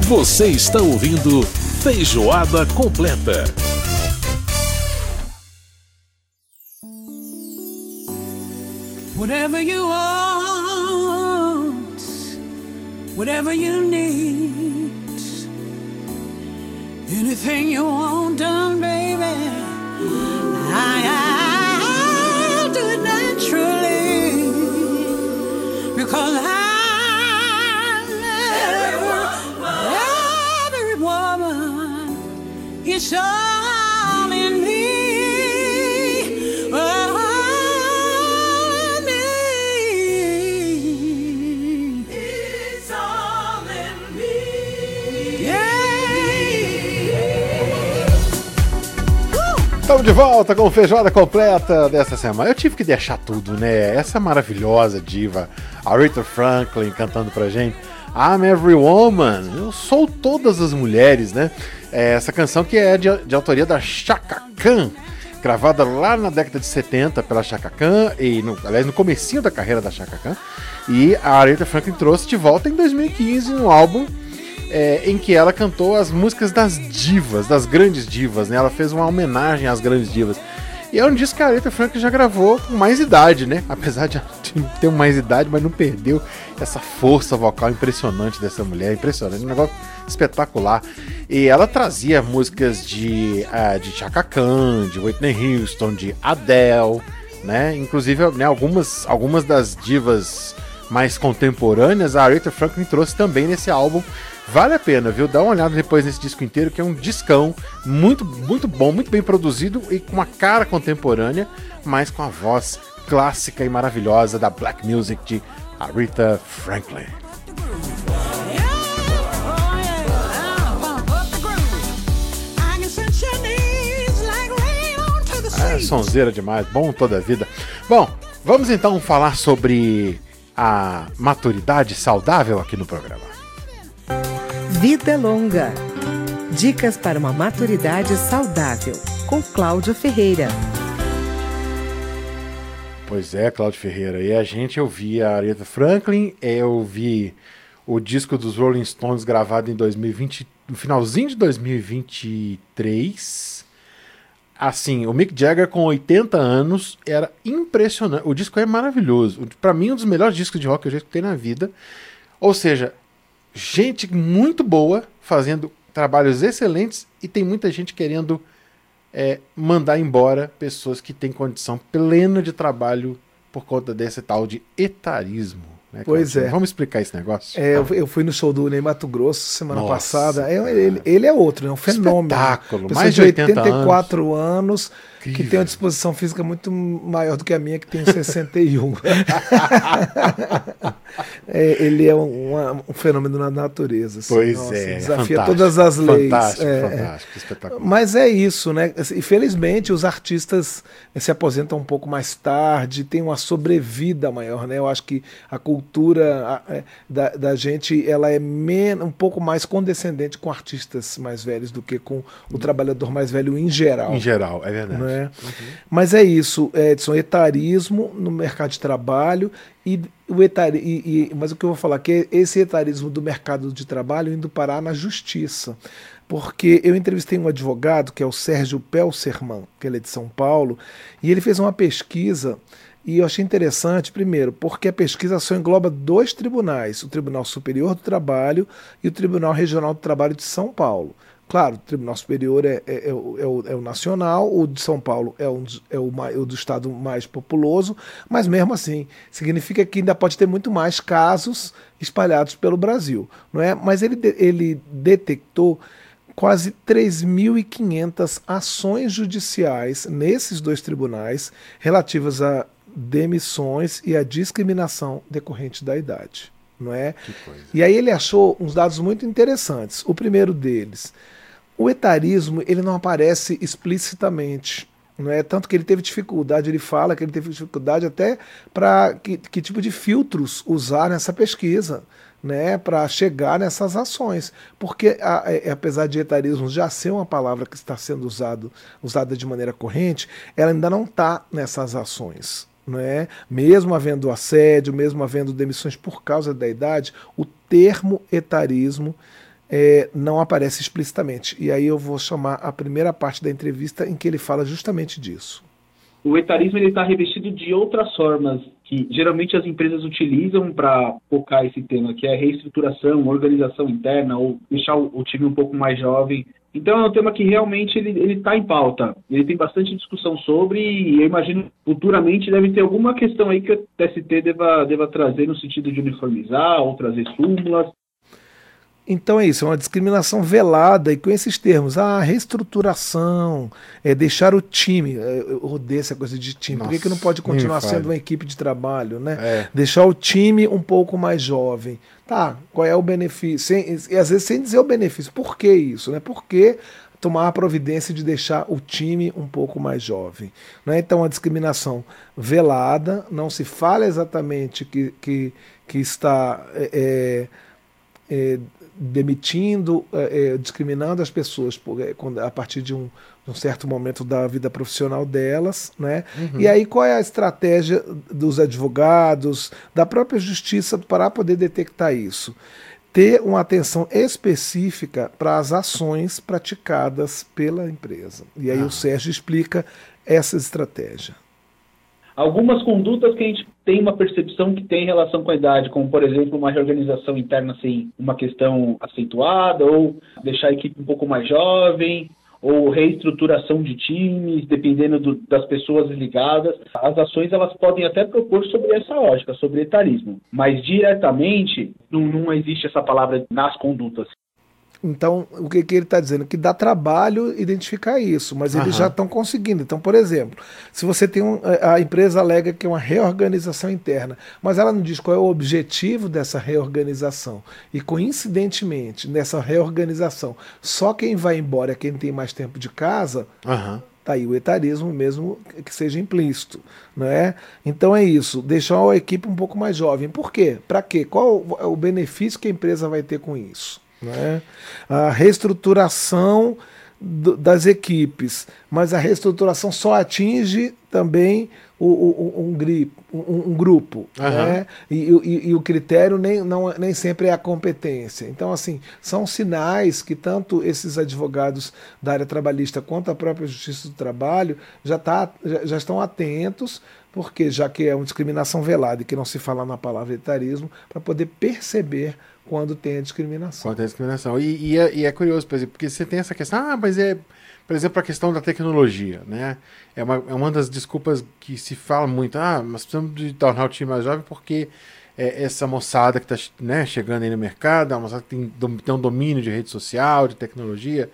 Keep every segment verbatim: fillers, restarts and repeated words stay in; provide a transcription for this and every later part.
Você está ouvindo Feijoada Completa. Whatever you want, whatever you need, anything you want done, baby, I, I'll do it naturally, because I it's all in me, all in me. It's all in me. Yeah. Estamos de volta com Feijoada Completa dessa semana. Eu tive que deixar tudo, né? Essa maravilhosa diva, Aretha Franklin, cantando pra gente I'm Every Woman, eu sou todas as mulheres, né? É essa canção que é de, de autoria da Chaka Khan, gravada lá na década de setenta pela Chaka Khan, e no, aliás, no comecinho da carreira da Chaka Khan, e a Aretha Franklin trouxe de volta em dois mil e quinze um álbum é, em que ela cantou as músicas das divas, das grandes divas, né? Ela fez uma homenagem às grandes divas. E é um disco que a Aretha Franklin já gravou com mais idade, né? Apesar de ter mais idade, mas não perdeu essa força vocal impressionante dessa mulher. Impressionante, um negócio espetacular. E ela trazia músicas de, uh, de Chaka Khan, de Whitney Houston, de Adele, né? Inclusive, né, algumas, algumas das divas mais contemporâneas, a Aretha Franklin trouxe também nesse álbum. Vale a pena, viu? Dá uma olhada depois nesse disco inteiro, que é um discão muito, muito bom, muito bem produzido e com uma cara contemporânea, mas com a voz clássica e maravilhosa da Black Music de Aretha Franklin. É sonzeira demais, bom toda a vida. Bom, vamos então falar sobre a maturidade saudável aqui no programa. Vida Longa. Dicas para uma maturidade saudável, com Cláudio Ferreira. Pois é, Cláudio Ferreira. E a gente, eu vi a Aretha Franklin, eu vi o disco dos Rolling Stones gravado em dois mil e vinte, no finalzinho de dois mil e vinte e três. Assim, o Mick Jagger com oitenta anos era impressionante. O disco é maravilhoso. Para mim, um dos melhores discos de rock que eu já escutei na vida. Ou seja, gente muito boa, fazendo trabalhos excelentes, e tem muita gente querendo é, mandar embora pessoas que têm condição plena de trabalho por conta desse tal de etarismo. Né, pois Claudinho? é. Vamos explicar esse negócio? É, eu, eu fui no show do Ney Mato Grosso semana Nossa, passada. É, ele, ele é outro, é um fenômeno. Espetáculo, Pessoa mais de oitenta oitenta e quatro anos, Incrível. que tem uma disposição física muito maior do que a minha, que tem sessenta e um. É, ele é um, uma, um fenômeno na natureza. Assim. Pois Nossa, é. desafia Fantástico, todas as leis. Fantástico, é, fantástico, é. espetacular. Mas é isso, né? Infelizmente, os artistas se aposentam um pouco mais tarde, tem uma sobrevida maior, né? Eu acho que a cultura a, da, da gente, ela é men- um pouco mais condescendente com artistas mais velhos do que com o trabalhador mais velho em geral. Em geral, é verdade. Não é? Uhum. Mas é isso, Edson, etarismo no mercado de trabalho e o etari, e, e, mas o que eu vou falar que é esse etarismo do mercado de trabalho indo parar na justiça. Porque eu entrevistei um advogado, que é o Sérgio Pelserman, que ele é de São Paulo, e ele fez uma pesquisa, e eu achei interessante, primeiro, porque a pesquisa só engloba dois tribunais, o Tribunal Superior do Trabalho e o Tribunal Regional do Trabalho de São Paulo. Claro, o Tribunal Superior é, é, é, o, é, o, é o nacional, o de São Paulo é, um, é o, é o do estado mais populoso, mas mesmo assim, significa que ainda pode ter muito mais casos espalhados pelo Brasil, não é? Mas ele, ele detectou quase três mil e quinhentas ações judiciais nesses dois tribunais relativas a demissões e a discriminação decorrente da idade. Não é? E aí ele achou uns dados muito interessantes. O primeiro deles, o etarismo, ele não aparece explicitamente, não é? Tanto que ele teve dificuldade, ele fala que ele teve dificuldade até para que, que tipo de filtros usar nessa pesquisa, né, para chegar nessas ações, porque a, a, apesar de etarismo já ser uma palavra que está sendo usado, usada de maneira corrente, ela ainda não está nessas ações. Não é? Mesmo havendo assédio, mesmo havendo demissões por causa da idade, o termo etarismo é, não aparece explicitamente. E aí eu vou chamar a primeira parte da entrevista em que ele fala justamente disso. O etarismo está revestido de outras formas que geralmente as empresas utilizam para focar esse tema, que é reestruturação, organização interna, ou deixar o, o time um pouco mais jovem. Então é um tema que realmente ele está em pauta. Ele tem bastante discussão sobre e eu imagino que futuramente deve ter alguma questão aí que o T S T deva, deva trazer no sentido de uniformizar ou trazer súmulas. Então é isso, é uma discriminação velada e com esses termos, ah, reestruturação, é deixar o time, eu odeio essa coisa de time, Nossa, por que, que não pode continuar nem sendo fale. uma equipe de trabalho, né? É. Deixar o time um pouco mais jovem. Tá, qual é o benefício? Sem, e às vezes sem dizer o benefício, por que isso? Né? Por que tomar a providência de deixar o time um pouco mais jovem? Né? Então a discriminação velada, não se fala exatamente que, que, que está... É, é, demitindo, é, discriminando as pessoas por, é, quando, a partir de um, de um certo momento da vida profissional delas, né? Uhum. E aí qual é a estratégia dos advogados, da própria justiça para poder detectar isso? Ter uma atenção específica para as ações praticadas pela empresa. E aí ah. o Sérgio explica essa estratégia. Algumas condutas que a gente tem uma percepção que tem relação com a idade, como, por exemplo, uma reorganização interna assim, uma questão acentuada, ou deixar a equipe um pouco mais jovem, ou reestruturação de times, dependendo do, das pessoas ligadas. As ações elas podem até propor sobre essa lógica, sobre etarismo, mas diretamente não, não existe essa palavra nas condutas. Então, o que, que ele está dizendo? Que dá trabalho identificar isso, mas eles Aham. já estão conseguindo. Então, por exemplo, se você tem um, a empresa alega que é uma reorganização interna, mas ela não diz qual é o objetivo dessa reorganização. E, coincidentemente, nessa reorganização, só quem vai embora é quem tem mais tempo de casa, Aham. tá aí o etarismo mesmo que seja implícito, né? Então é isso, deixar a equipe um pouco mais jovem. Por quê? Para quê? Qual é o benefício que a empresa vai ter com isso? Né? A reestruturação do, das equipes, mas a reestruturação só atinge também o, o, um, gri, um, um grupo, uhum. né? e, e, e o critério nem, não, nem sempre é a competência. Então, assim, são sinais que tanto esses advogados da área trabalhista quanto a própria Justiça do Trabalho já, tá, já, já estão atentos, porque já que é uma discriminação velada e que não se fala na palavra etarismo, para poder perceber quando tem a discriminação. Quando tem a discriminação. E, e, é, e é curioso, por exemplo, porque você tem essa questão, ah, mas é, por exemplo, a questão da tecnologia, né? É uma, é uma das desculpas que se fala muito, ah, nós precisamos de tornar o time mais jovem porque é, essa moçada que está, né, chegando aí no mercado, é uma moçada que tem, tem um domínio de rede social, de tecnologia,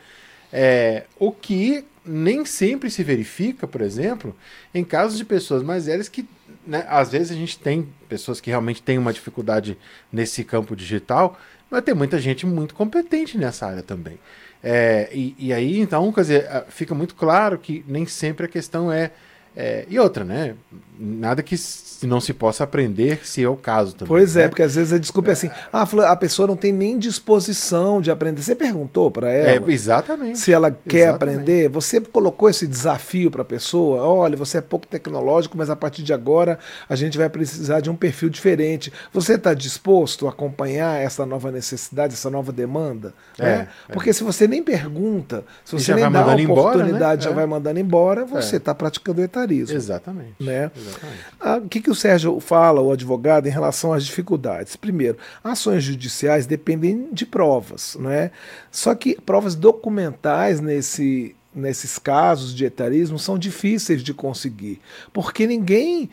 é, o que nem sempre se verifica, por exemplo, em casos de pessoas mais velhas que, né, às vezes a gente tem pessoas que realmente têm uma dificuldade nesse campo digital, mas tem muita gente muito competente nessa área também. É, e, e aí, então, quer dizer, fica muito claro que nem sempre a questão é... é e outra, né? Nada que não se possa aprender, se é o caso também. Pois né? é, porque às vezes a desculpa é assim, ah, a pessoa não tem nem disposição de aprender. Você perguntou para ela é, exatamente, se ela quer exatamente. aprender? Você colocou esse desafio para a pessoa? Olha, você é pouco tecnológico, mas a partir de agora a gente vai precisar de um perfil diferente. Você está disposto a acompanhar essa nova necessidade, essa nova demanda? É, né? é. Porque se você nem pergunta, se você nem vai dá uma oportunidade, embora, né? já é. vai mandando embora, você está é. praticando o etarismo. Exatamente. Né? Exatamente. Ah, o que, que o Sérgio fala, o advogado, em relação às dificuldades? Primeiro, ações judiciais dependem de provas, né? Só que provas documentais nesse, nesses casos de etarismo são difíceis de conseguir, porque ninguém,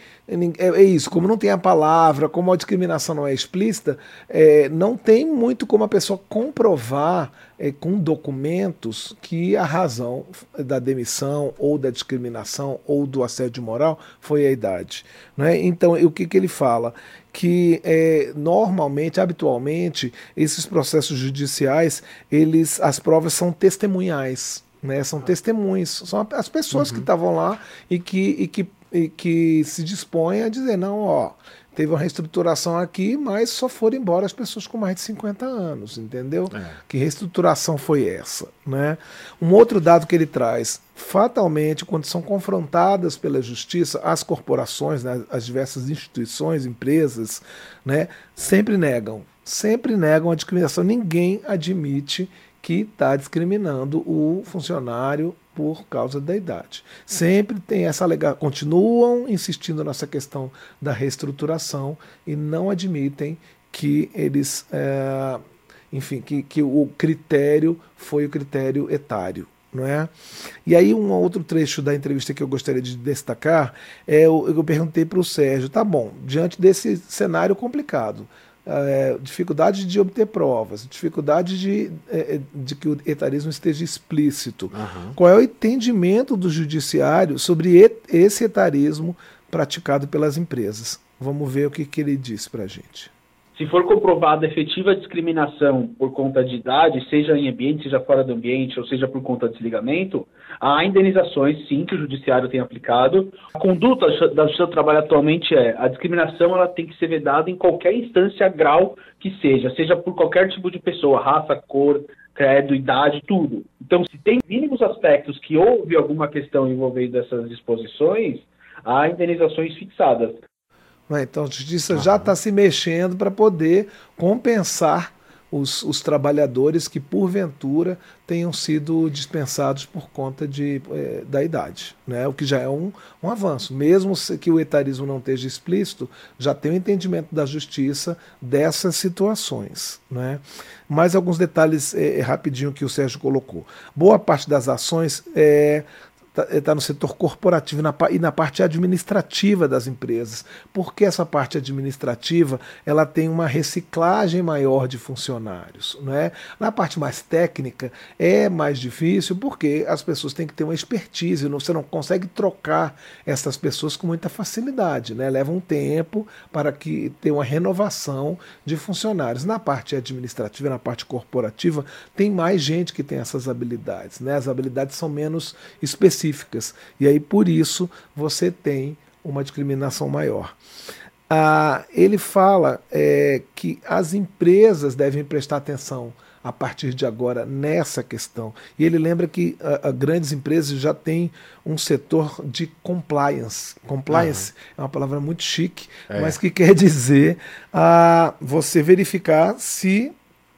é isso, como não tem a palavra, como a discriminação não é explícita, é, não tem muito como a pessoa comprovar é, com documentos que a razão da demissão ou da discriminação ou do assédio moral foi a idade, né? Então, o que, que ele fala? Que é, normalmente, habitualmente, esses processos judiciais, eles, as provas são testemunhais, né? São testemunhas, são as pessoas uhum. que estavam lá e que, e, que, e que se dispõem a dizer, não, ó, teve uma reestruturação aqui, mas só foram embora as pessoas com mais de cinquenta anos, entendeu? É. Que reestruturação foi essa, né? Um outro dado que ele traz, fatalmente, quando são confrontadas pela justiça, as corporações, né, as diversas instituições, empresas, né, sempre negam. sempre negam a discriminação. Ninguém admite que está discriminando o funcionário por causa da idade. Sempre tem essa alegação, continuam insistindo nessa questão da reestruturação e não admitem que eles, é, enfim, que, que o critério foi o critério etário. Não é? E aí um outro trecho da entrevista que eu gostaria de destacar é o eu perguntei para o Sérgio, tá bom, diante desse cenário complicado, é, dificuldade de obter provas, dificuldade de, é, de que o etarismo esteja explícito, Uhum. qual é o entendimento do judiciário sobre et- esse etarismo praticado pelas empresas? Vamos ver o que, que ele disse para a gente. Se for comprovada efetiva discriminação por conta de idade, seja em ambiente, seja fora do ambiente, ou seja por conta de desligamento, há indenizações, sim, que o judiciário tem aplicado. A conduta da Justiça do Trabalho atualmente é a discriminação ela tem que ser vedada em qualquer instância, grau que seja, seja por qualquer tipo de pessoa, raça, cor, credo, idade, tudo. Então, se tem mínimos aspectos que houve alguma questão envolvendo essas disposições, há indenizações fixadas. Então a justiça já está se mexendo para poder compensar os, os trabalhadores que, porventura, tenham sido dispensados por conta de, eh, da idade, né? O que já é um, um avanço. Mesmo que o etarismo não esteja explícito, já tem o entendimento da justiça dessas situações, né? Mais alguns detalhes eh, rapidinho que o Sérgio colocou. Boa parte das ações é... está no setor corporativo na, e na parte administrativa das empresas. Porque essa parte administrativa ela tem uma reciclagem maior de funcionários. Não é? Na parte mais técnica é mais difícil porque as pessoas têm que ter uma expertise, você não consegue trocar essas pessoas com muita facilidade. Né? Leva um tempo para que tenha uma renovação de funcionários. Na parte administrativa, na parte corporativa, tem mais gente que tem essas habilidades. Né? As habilidades são menos específicas. E aí, por isso, você tem uma discriminação maior. Ah, ele fala é, que as empresas devem prestar atenção a partir de agora nessa questão. E ele lembra que a, a grandes empresas já têm um setor de compliance. Compliance uhum. é uma palavra muito chique, é. mas que quer dizer ah, você verificar se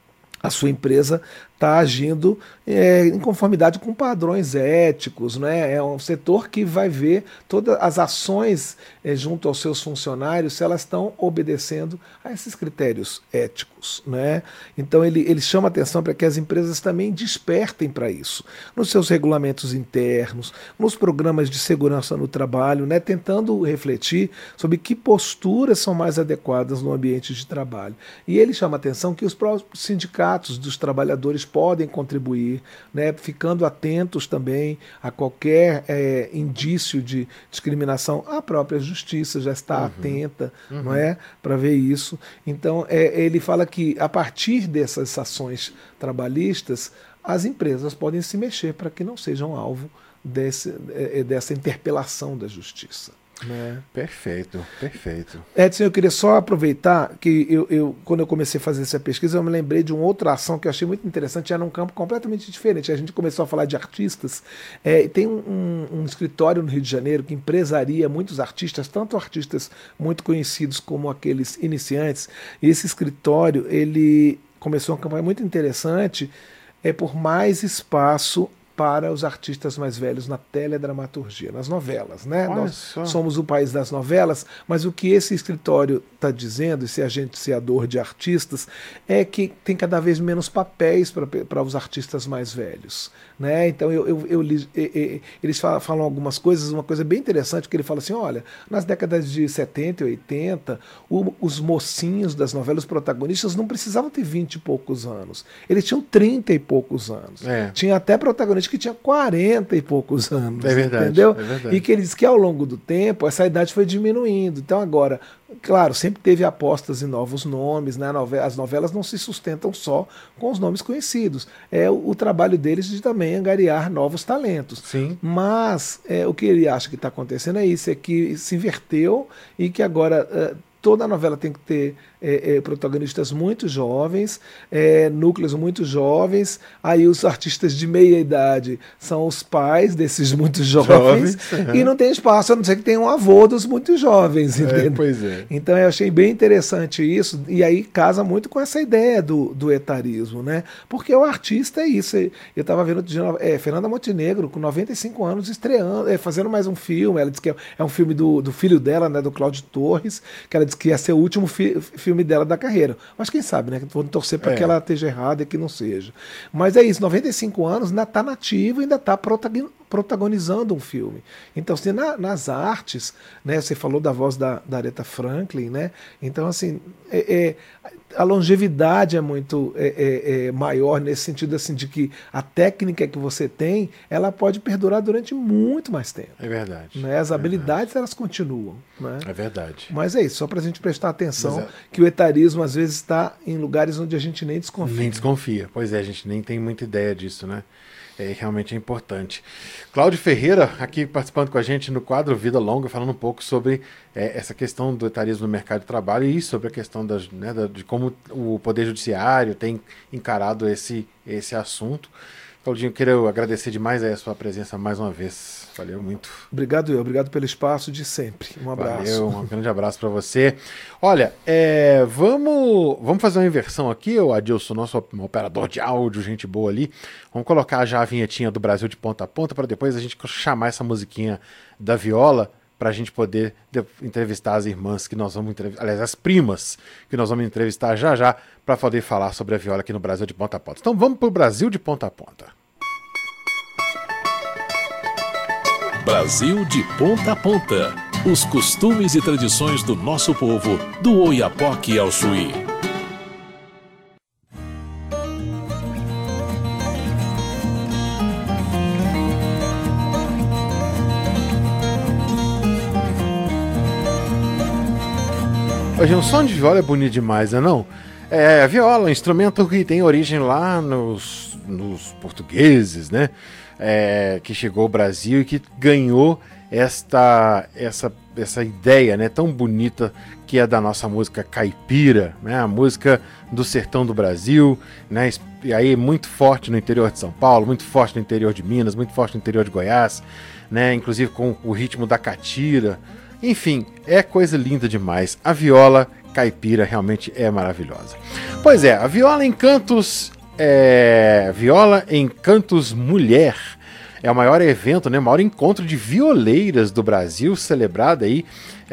a sua empresa está agindo é, em conformidade com padrões éticos, né? É um setor que vai ver todas as ações é, junto aos seus funcionários, se elas estão obedecendo a esses critérios éticos, né? Então ele, ele chama atenção para que as empresas também despertem para isso, nos seus regulamentos internos, nos programas de segurança no trabalho, né? Tentando refletir sobre que posturas são mais adequadas no ambiente de trabalho. E ele chama atenção que os próprios sindicatos dos trabalhadores podem contribuir, né, ficando atentos também a qualquer é, indício de discriminação. A própria justiça já está uhum. atenta, uhum. não é, para ver isso. Então, é, ele fala que a partir dessas ações trabalhistas, as empresas podem se mexer para que não sejam alvo desse, é, dessa interpelação da justiça. Né? Perfeito, perfeito. Edson, eu queria só aproveitar que eu, eu, quando eu comecei a fazer essa pesquisa, eu me lembrei de uma outra ação que eu achei muito interessante, era num campo completamente diferente. A gente começou a falar de artistas. É, tem um, um, um escritório no Rio de Janeiro que empresaria muitos artistas, tanto artistas muito conhecidos como aqueles iniciantes. E esse escritório, ele começou uma campanha muito interessante é, por mais espaço para os artistas mais velhos na teledramaturgia, nas novelas, né? Olha Nós só. somos o país das novelas, mas o que esse escritório está dizendo, esse agenciador de artistas, é que tem cada vez menos papéis para os artistas mais velhos, né? Então eu, eu, eu, eu, eu, eles falam, falam algumas coisas, uma coisa bem interessante, que ele fala assim, olha, nas décadas de setenta e oitenta, o, os mocinhos das novelas, os protagonistas, não precisavam ter vinte e poucos anos, eles tinham trinta e poucos anos. É. Tinha até protagonistas que tinha quarenta e poucos anos, é verdade, entendeu? É verdade. E que ele diz que ao longo do tempo essa idade foi diminuindo. Então agora, claro, sempre teve apostas em novos nomes, né? As novelas não se sustentam só com os nomes conhecidos. É o, o trabalho deles de também angariar novos talentos. Sim. Mas é, o que ele acha que está acontecendo é isso, é que se inverteu e que agora é, toda a novela tem que ter é, é, protagonistas muito jovens, é, núcleos muito jovens, aí os artistas de meia idade são os pais desses muito jovens, Jovens, uhum. e não tem espaço, a não ser que tenha um avô dos muito jovens, entendeu? É, pois é. Então eu achei bem interessante isso, e aí casa muito com essa ideia do, do etarismo, né? Porque o artista é isso. Eu estava vendo de novo, é, Fernanda Montenegro, com noventa e cinco anos, estreando, é, fazendo mais um filme. Ela disse que é, é um filme do, do filho dela, né, do Cláudio Torres, que ela disse que ia ser o último fi, filme dela da carreira. Mas quem sabe, né? Vou torcer para É. que ela esteja errada e que não seja. Mas é isso, noventa e cinco anos, ainda está nativa, ainda está protagonizando um filme. Então, assim, na, nas artes, né, você falou da voz da, da Aretha Franklin, né? Então, assim, é, é, a longevidade é muito é, é, é maior nesse sentido, assim, de que a técnica que você tem, ela pode perdurar durante muito mais tempo. É verdade. Né? As é habilidades, elas continuam. Né? verdade. É verdade. Mas é isso, só para a gente prestar atenção Mas é- que o etarismo, às vezes, está em lugares onde a gente nem desconfia. Nem desconfia. Pois é, a gente nem tem muita ideia disso, né? É, realmente é importante. Cláudio Ferreira, aqui participando com a gente no quadro Vida Longa, falando um pouco sobre é, essa questão do etarismo no mercado de trabalho e sobre a questão das, né, da, de como o Poder Judiciário tem encarado esse, esse assunto. Claudinho, quero agradecer demais aí a sua presença mais uma vez. Valeu muito. Obrigado eu, obrigado pelo espaço de sempre. Um abraço. Valeu, um grande abraço para você. Olha, é, vamos, vamos fazer uma inversão aqui, o Adilson, nosso operador de áudio, gente boa ali. Vamos colocar já a vinhetinha do Brasil de ponta a ponta para depois a gente chamar essa musiquinha da viola para a gente poder de- entrevistar as irmãs que nós vamos entrevistar, aliás, as primas que nós vamos entrevistar já já para poder falar sobre a viola aqui no Brasil de ponta a ponta. Então vamos para o Brasil de ponta a ponta. Brasil de ponta a ponta. Os costumes e tradições do nosso povo, do Oiapoque ao Chuí. Hoje um som de viola é bonito demais, né, não? É, a viola, um instrumento que tem origem lá nos, nos portugueses, né? É, que chegou ao Brasil e que ganhou esta, essa, essa ideia, né, tão bonita que é da nossa música caipira, né? A música do sertão do Brasil, né? E aí muito forte no interior de São Paulo, muito forte no interior de Minas, muito forte no interior de Goiás, né? Inclusive com o ritmo da catira. Enfim, é coisa linda demais. A viola caipira realmente é maravilhosa. Pois é, a viola em cantos, é, viola em cantos mulher, é o maior evento, né, o maior encontro de violeiras do Brasil, celebrado aí,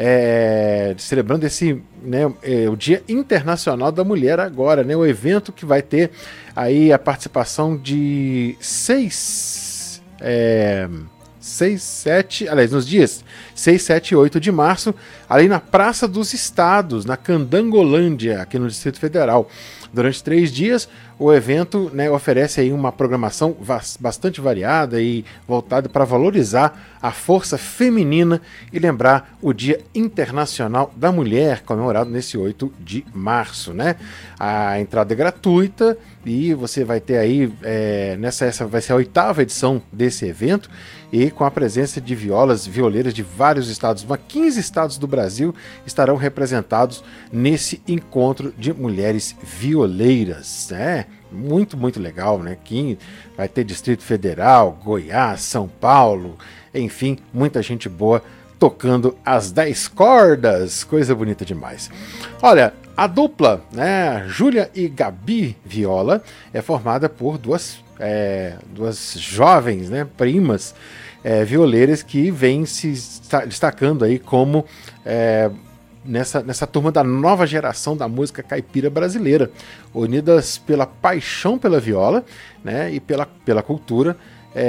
é, celebrando esse, né, é, o Dia Internacional da Mulher agora, né, o evento que vai ter aí a participação de seis... É, seis, sete, aliás, nos dias seis, sete e oito de março, ali na Praça dos Estados, na Candangolândia, aqui no Distrito Federal. Durante três dias, o evento, né, oferece aí uma programação bastante variada e voltada para valorizar a força feminina e lembrar o Dia Internacional da Mulher, comemorado nesse oito de março, né? A entrada é gratuita e você vai ter aí, é, nessa essa vai ser a oitava edição desse evento, e com a presença de violas, violeiras de vários estados, mas quinze estados do Brasil estarão representados nesse encontro de mulheres violeiras, né? Muito, muito legal, né? Que vai ter Distrito Federal, Goiás, São Paulo, enfim, muita gente boa tocando as dez cordas, coisa bonita demais. Olha, a dupla, né, Júlia e Gabi Viola, é formada por duas, é, duas jovens, né, primas, é, violeiras que vêm se destacando aí como é, nessa, nessa turma da nova geração da música caipira brasileira, unidas pela paixão pela viola, né, e pela, pela cultura.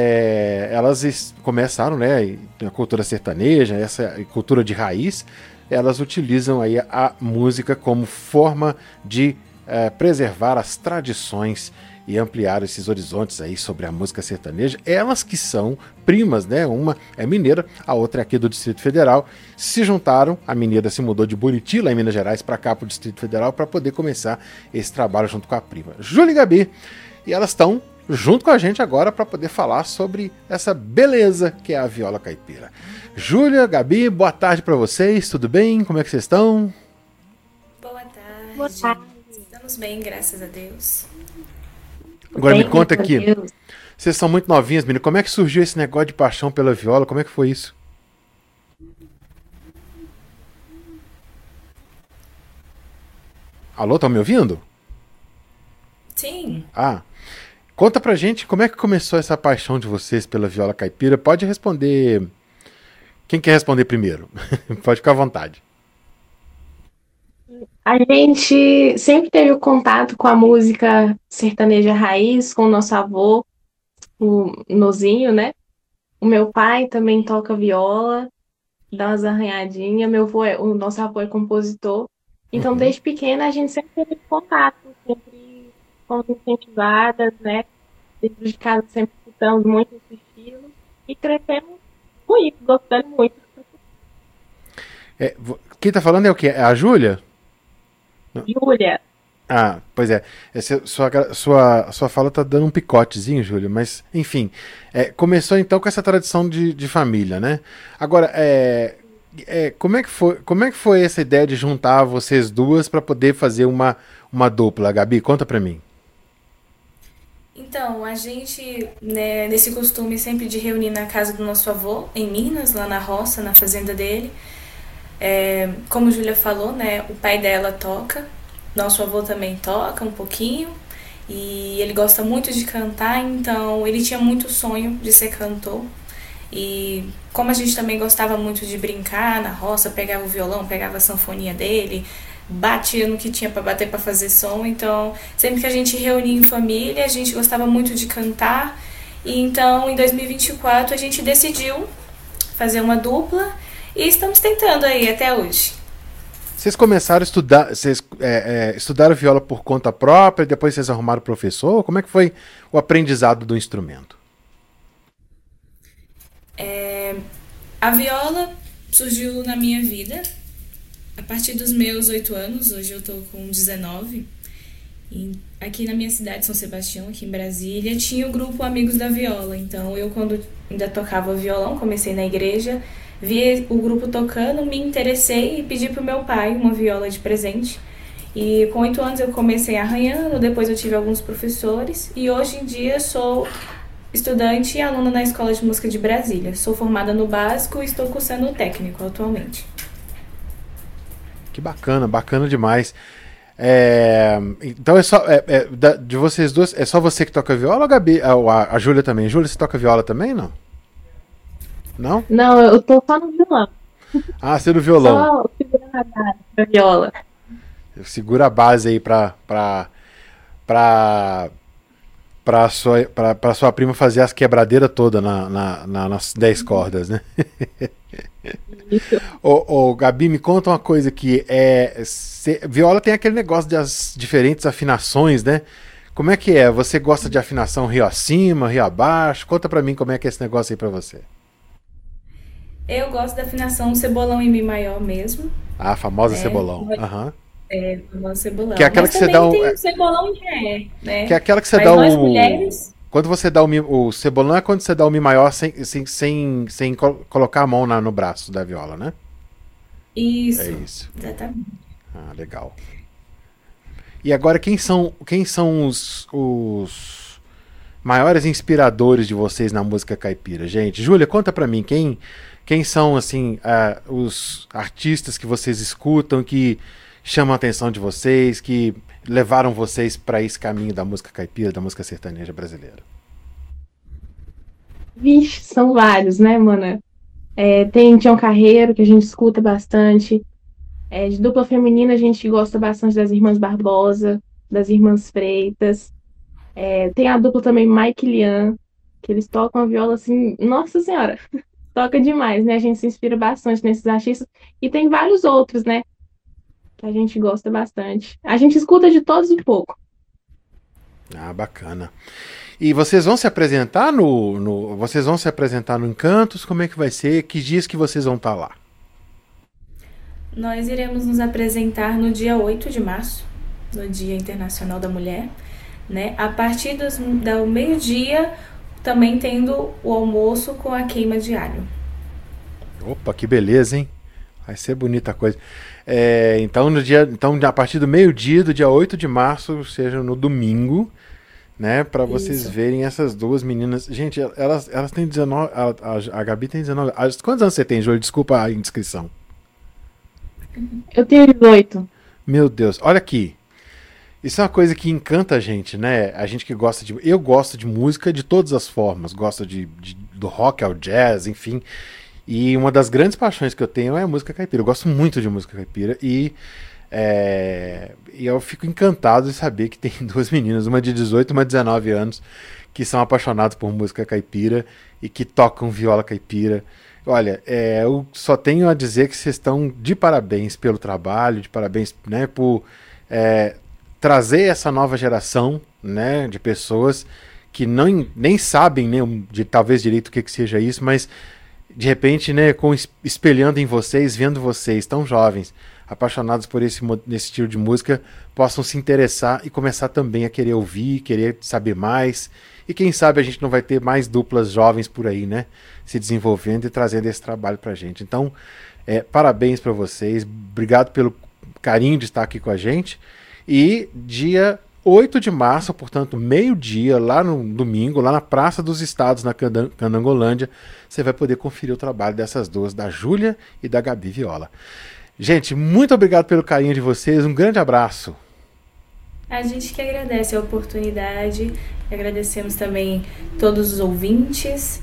É, elas começaram, né, a cultura sertaneja, essa cultura de raiz, elas utilizam aí a música como forma de é, preservar as tradições e ampliar esses horizontes aí sobre a música sertaneja. Elas que são primas, né? Uma é mineira, a outra é aqui do Distrito Federal. Se juntaram, a mineira se mudou de Buriti, lá em Minas Gerais, para cá, para o Distrito Federal, para poder começar esse trabalho junto com a prima Júlia e Gabi. E elas estão junto com a gente agora para poder falar sobre essa beleza que é a viola caipira. Júlia, Gabi, boa tarde para vocês, tudo bem? Como é que vocês estão? Boa tarde. Boa tarde. Estamos bem, graças a Deus. Agora me Bem, conta graças aqui. a Deus. Vocês são muito novinhas, menino. Como é que surgiu esse negócio de paixão pela viola? Como é que foi isso? Alô, estão me ouvindo? Sim. Ah, conta pra gente como é que começou essa paixão de vocês pela viola caipira. Pode responder. Quem quer responder primeiro? Pode ficar à vontade. A gente sempre teve o contato com a música sertaneja raiz, com o nosso avô, o Nozinho, né? O meu pai também toca viola, dá umas arranhadinhas. Meu avô é, o nosso avô é compositor. Então, Uhum. desde pequena, a gente sempre teve contato, sempre fomos incentivadas, né? Dentro de casa, sempre escutamos muito esse estilo e crescemos muito, gostando muito. É, vo- quem tá falando é o quê? É a Júlia? Júlia, Ah, pois é. Essa, sua, gra- sua, sua fala tá dando um picotezinho, Júlia, mas enfim. É, começou então com essa tradição de, de família, né? Agora, é, é, como é que foi, como é que foi essa ideia de juntar vocês duas para poder fazer uma, uma dupla, Gabi? Conta pra mim. Então, a gente, né, nesse costume sempre de reunir na casa do nosso avô, em Minas, lá na roça, na fazenda dele. É, como a Júlia falou, né, o pai dela toca, nosso avô também toca um pouquinho, e ele gosta muito de cantar, então ele tinha muito sonho de ser cantor. E como a gente também gostava muito de brincar na roça, pegava o violão, pegava a sanfoninha dele, batia no que tinha pra bater pra fazer som, então sempre que a gente reunia em família, a gente gostava muito de cantar. E então em dois mil e vinte e quatro a gente decidiu fazer uma dupla e estamos tentando aí até hoje. Vocês começaram a estudar, vocês é, é, estudaram viola por conta própria, depois vocês arrumaram professor? Como é que foi o aprendizado do instrumento? A viola surgiu na minha vida a partir dos meus oito anos, hoje eu tô com dezenove. E aqui na minha cidade, São Sebastião, aqui em Brasília, tinha o grupo Amigos da Viola. Então eu, quando ainda tocava violão, comecei na igreja, vi o grupo tocando, me interessei e pedi pro meu pai uma viola de presente. E com oito anos eu comecei arranhando, depois eu tive alguns professores e hoje em dia sou estudante e aluna na Escola de Música de Brasília. Sou formada no básico e estou cursando o técnico atualmente. Que bacana, bacana demais. É, então é só é, é, da- de vocês duas, é só você que toca viola, ou a Gabi, a, a, a Júlia também? Júlia, você toca viola também, não? Não? não, eu tô só no violão, Ah, você é do violão. só segurando a base da viola. Segura a base aí pra pra pra pra sua, pra, pra sua prima fazer as quebradeiras todas na, na, na- nas dez cordas, né? Isso. Ô, ô, Gabi, me conta uma coisa aqui. É, cê- viola tem aquele negócio das diferentes afinações, né? Como é que é? Você gosta de afinação rio acima, rio abaixo? Conta pra mim como é que é esse negócio aí pra você. Eu gosto da afinação cebolão em mi maior mesmo. Ah, a famosa É, cebolão. mas- Aham. É, o cebolão. Que é aquela Mas que você também dá um- tem o cebolão em ré, né? Que é aquela que você Mas dá nós o. mulheres, Quando você dá o, mi- o cebolão é quando você dá o mi maior sem, sem, sem, sem col- colocar a mão na- no braço da viola, né? isso, É isso. exatamente. Ah, legal. E agora, quem são, quem são os, os maiores inspiradores de vocês na música caipira, gente? Júlia, conta pra mim, quem, quem são, assim, ah, os artistas que vocês escutam, que chamam a atenção de vocês, que levaram vocês pra esse caminho da música caipira, da música sertaneja brasileira? Vixe, são vários, né, mana? É, tem Tião Carreiro, que a gente escuta bastante. É, de dupla feminina, a gente gosta bastante das Irmãs Barbosa, das Irmãs Freitas. É, tem a dupla também Mike e Lian, que eles tocam a viola assim, nossa senhora, toca demais, né? A gente se inspira bastante nesses artistas. E tem vários outros, né? Que a gente gosta bastante. A gente escuta de todos um pouco. Ah, bacana. E vocês vão se apresentar no, no- vocês vão se apresentar no Encantos? Como é que vai ser? Que dias que vocês vão estar lá? Nós iremos nos apresentar no dia oito de março, no Dia Internacional da Mulher, né? A partir dos, do meio-dia, também tendo o almoço com a queima de alho. Opa, que beleza, hein? Vai ser bonita a coisa. É, então, no dia, então, a partir do meio-dia do dia oito de março, ou seja, no domingo, né, para vocês Isso. verem essas duas meninas. Gente, elas, elas têm dezenove. A, a, a Gabi tem dezenove. a- Quantos anos você tem, Júlio? Desculpa a indiscrição. Eu tenho dezoito. Meu Deus, olha aqui. Isso é uma coisa que encanta a gente, né? A gente que gosta de. Eu gosto de música de todas as formas. Gosto de, de- do rock ao jazz, enfim. E uma das grandes paixões que eu tenho é a música caipira. Eu gosto muito de música caipira. E, é, e eu fico encantado de saber que tem duas meninas, uma de dezoito e uma de dezenove anos, que são apaixonadas por música caipira e que tocam viola caipira. Olha, é, eu só tenho a dizer que vocês estão de parabéns pelo trabalho, de parabéns, né, por é, trazer essa nova geração, né, de pessoas que não, nem sabem, né, de, talvez direito o que, que seja isso, mas de repente, né, com, es- espelhando em vocês, vendo vocês tão jovens, apaixonados por esse, mo- nesse estilo de música, possam se interessar e começar também a querer ouvir, querer saber mais. E quem sabe a gente não vai ter mais duplas jovens por aí, né, se desenvolvendo e trazendo esse trabalho pra gente. Então, é, parabéns para vocês, obrigado pelo carinho de estar aqui com a gente. E dia oito de março, portanto, meio-dia, lá no domingo, lá na Praça dos Estados, na Candan- Candangolândia, você vai poder conferir o trabalho dessas duas, da Júlia e da Gabi Viola. Gente, muito obrigado pelo carinho de vocês, um grande abraço. A gente que agradece a oportunidade, agradecemos também todos os ouvintes.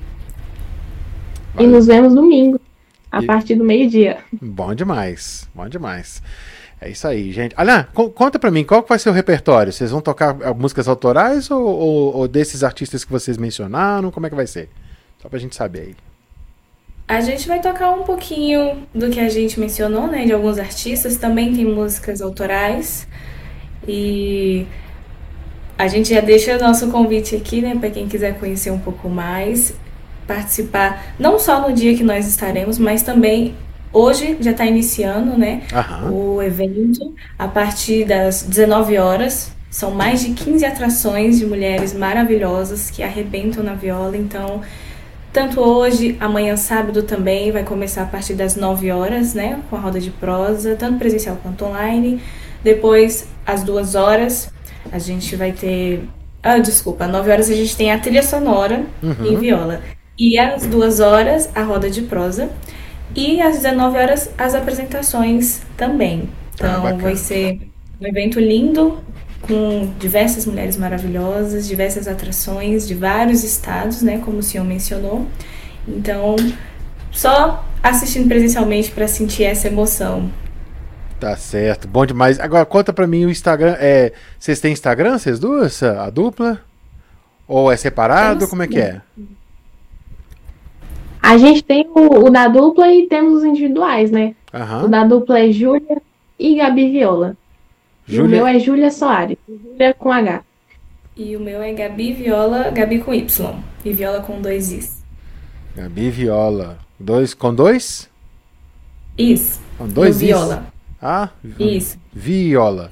E nos vemos domingo, a E- partir do meio-dia. Bom demais, bom demais. É isso aí, gente. Alain, co- conta pra mim, qual que vai ser o repertório? Vocês vão tocar ah, músicas autorais ou, ou- ou desses artistas que vocês mencionaram? Como é que vai ser? Só pra gente saber aí. A gente vai tocar um pouquinho do que a gente mencionou, né, de alguns artistas, também tem músicas autorais. E a gente já deixa o nosso convite aqui, né, para quem quiser conhecer um pouco mais, participar não só no dia que nós estaremos, mas também hoje já está iniciando, né, Aham. o evento a partir das dezenove horas. São mais de quinze atrações de mulheres maravilhosas que arrebentam na viola, então tanto hoje, amanhã sábado também vai começar a partir das nove horas, né, com a roda de prosa, tanto presencial quanto online. Depois, às duas horas, a gente vai ter... Ah, desculpa, às nove horas a gente tem a trilha sonora em viola. E às duas horas, a roda de prosa. E às dezenove horas, as apresentações também. Então, bacana. vai ser um evento lindo, com diversas mulheres maravilhosas, diversas atrações de vários estados, né, como o senhor mencionou. Então, só assistindo presencialmente para sentir essa emoção. Tá certo, bom demais. Agora conta pra mim o Instagram. É, vocês têm Instagram, vocês duas? A dupla? Ou é separado? Temos, Como é que é? A gente tem o, o da dupla e temos os individuais, né? O Aham. da dupla é Júlia e Gabi Viola. E o Júlia. meu é Júlia Soares. Júlia com H. E o meu é Gabi Viola, Gabi com Y. E Viola com dois Is. Gabi Viola. Dois, com dois? Is. Com dois E o is? Viola. Ah, Isso. Viola.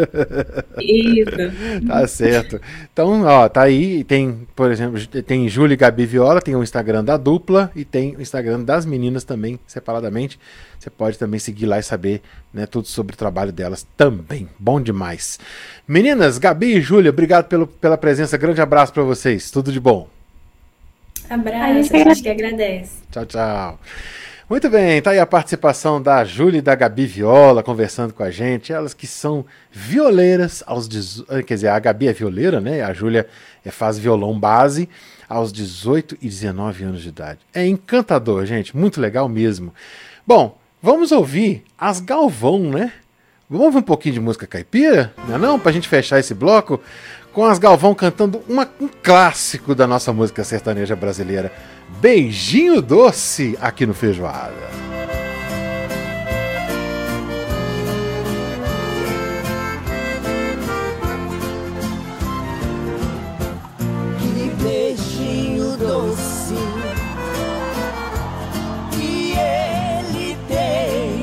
Isso. Tá certo. Então, ó, tá aí. Tem, por exemplo, tem Júlia e Gabi Viola, tem o Instagram da dupla e tem o Instagram das meninas também, separadamente. Você pode também seguir lá e saber, né, tudo sobre o trabalho delas também. Bom demais. Meninas, Gabi e Júlia, obrigado pelo, pela presença. Grande abraço pra vocês. Tudo de bom. Abraço, A gente a gente que agradece. Tchau, tchau. Muito bem, tá aí a participação da Júlia e da Gabi Viola conversando com a gente. Elas que são violeiras aos dezoito, quer dizer, a Gabi é violeira, né? A Júlia é, faz violão base aos dezoito e dezenove anos de idade. É encantador, gente, muito legal mesmo. Bom, vamos ouvir as Galvão, né? Vamos ouvir um pouquinho de música caipira, não é não? Pra gente fechar esse bloco com as Galvão cantando uma- um clássico da nossa música sertaneja brasileira. Beijinho Doce, aqui no Feijoada. Que beijinho doce que ele tem.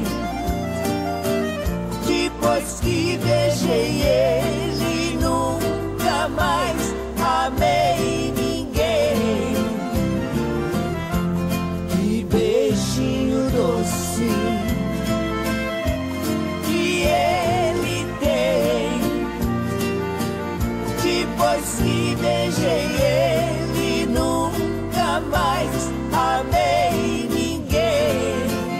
Depois que beijei ele, nunca mais amei ninguém. Que beijinho doce Depois que beijei ele, nunca mais amei ninguém.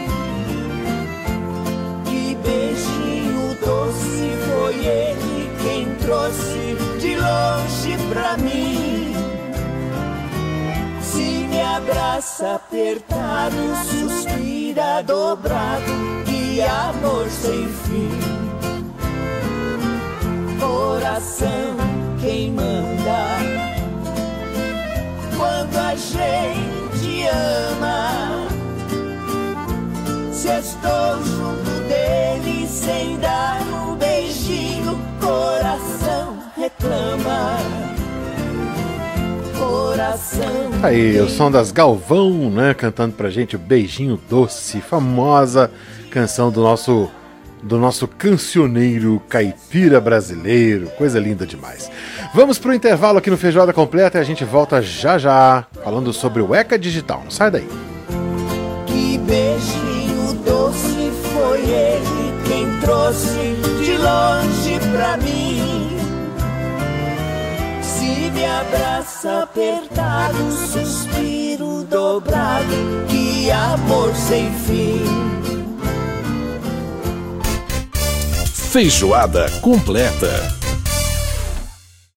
Que beijinho doce foi ele quem trouxe de longe pra mim. Se me abraça apertado, suspira dobrado, que amor sem fim. Coração quem manda quando a gente ama. Se estou junto dele sem dar um beijinho, coração reclama. Coração. Aí, o som das Galvão, né? Cantando pra gente o Beijinho Doce, famosa canção do nosso do nosso cancioneiro caipira brasileiro, coisa linda demais. Vamos pro intervalo aqui no Feijoada Completa e a gente volta já já falando sobre o ECA Digital. Não sai daí. Que beijinho doce foi ele quem trouxe de longe pra mim. Se me abraça apertado, suspiro dobrado, que amor sem fim. Feijoada Completa.